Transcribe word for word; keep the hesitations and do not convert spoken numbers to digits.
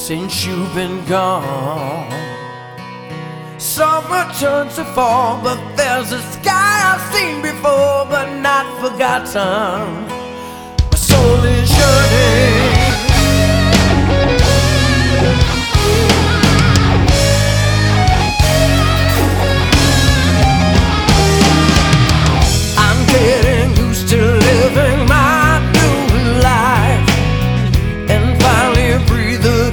since you've been gone. Summer turns to fall, but there's a sky I've seen before but not forgotten. My soul is